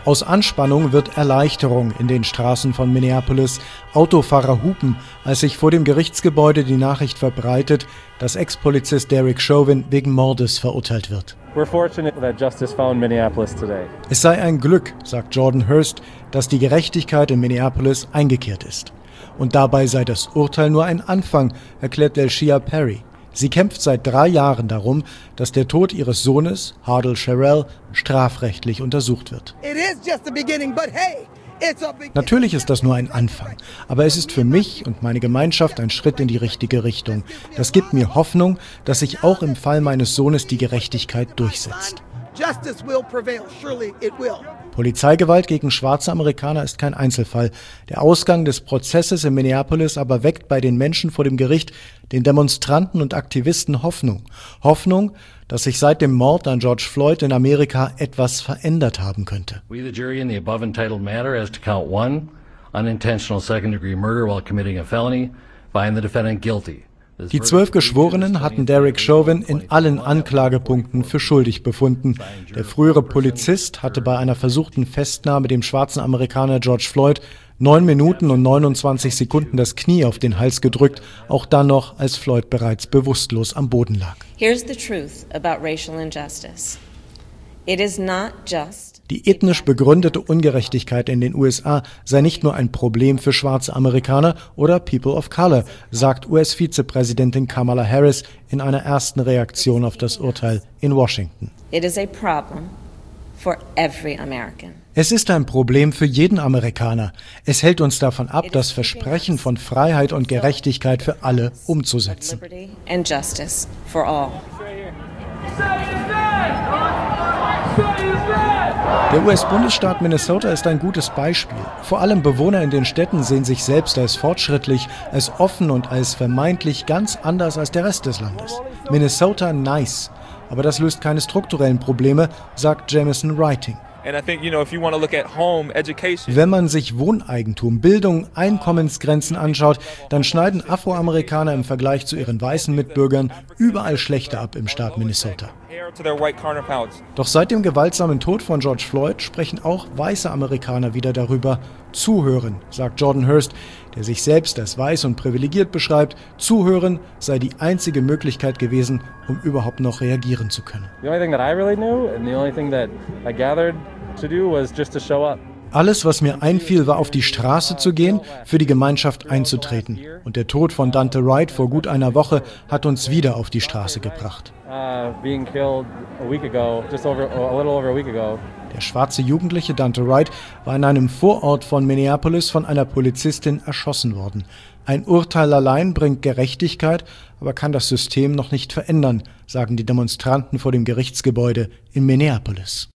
Aus Anspannung wird Erleichterung in den Straßen von Minneapolis. Autofahrer hupen, als sich vor dem Gerichtsgebäude die Nachricht verbreitet, dass Ex-Polizist Derek Chauvin wegen Mordes verurteilt wird. Es sei ein Glück, sagt Jordan Hurst, dass die Gerechtigkeit in Minneapolis eingekehrt ist. Und dabei sei das Urteil nur ein Anfang, erklärt Delshia Perry. Sie kämpft seit 3 Jahren darum, dass der Tod ihres Sohnes, Hardel Sherrell, strafrechtlich untersucht wird. Natürlich ist das nur ein Anfang, aber es ist für mich und meine Gemeinschaft ein Schritt in die richtige Richtung. Das gibt mir Hoffnung, dass sich auch im Fall meines Sohnes die Gerechtigkeit durchsetzt. Polizeigewalt gegen schwarze Amerikaner ist kein Einzelfall. Der Ausgang des Prozesses in Minneapolis aber weckt bei den Menschen vor dem Gericht, den Demonstranten und Aktivisten Hoffnung. Hoffnung, dass sich seit dem Mord an George Floyd in Amerika etwas verändert haben könnte. We, the jury in the above entitled matter as to count 1, unintentional second-degree murder while committing a felony, find the defendant guilty. Die 12 Geschworenen hatten Derek Chauvin in allen Anklagepunkten für schuldig befunden. Der frühere Polizist hatte bei einer versuchten Festnahme dem schwarzen Amerikaner George Floyd 9 Minuten und 29 Sekunden das Knie auf den Hals gedrückt, auch dann noch, als Floyd bereits bewusstlos am Boden lag. Here's the truth about racial injustice. It is not just Die ethnisch begründete Ungerechtigkeit in den USA sei nicht nur ein Problem für schwarze Amerikaner oder People of Color, sagt US-Vizepräsidentin Kamala Harris in einer ersten Reaktion auf das Urteil in Washington. It is a problem for every American. Es ist ein Problem für jeden Amerikaner. Es hält uns davon ab, das Versprechen von Freiheit und Gerechtigkeit für alle umzusetzen. Der US-Bundesstaat Minnesota ist ein gutes Beispiel. Vor allem Bewohner in den Städten sehen sich selbst als fortschrittlich, als offen und als vermeintlich ganz anders als der Rest des Landes. Minnesota nice. Aber das löst keine strukturellen Probleme, sagt Jamison Writing. Wenn man sich Wohneigentum, Bildung, Einkommensgrenzen anschaut, dann schneiden Afroamerikaner im Vergleich zu ihren weißen Mitbürgern überall schlechter ab im Staat Minnesota. Doch seit dem gewaltsamen Tod von George Floyd sprechen auch weiße Amerikaner wieder darüber. Zuhören, sagt Jordan Hurst, der sich selbst als weiß und privilegiert beschreibt. Zuhören sei die einzige Möglichkeit gewesen, um überhaupt noch reagieren zu können. Alles, was mir einfiel, war auf die Straße zu gehen, für die Gemeinschaft einzutreten. Und der Tod von Daunte Wright vor gut einer Woche hat uns wieder auf die Straße gebracht. Der schwarze Jugendliche Daunte Wright war in einem Vorort von Minneapolis von einer Polizistin erschossen worden. Ein Urteil allein bringt Gerechtigkeit, aber kann das System noch nicht verändern, sagen die Demonstranten vor dem Gerichtsgebäude in Minneapolis.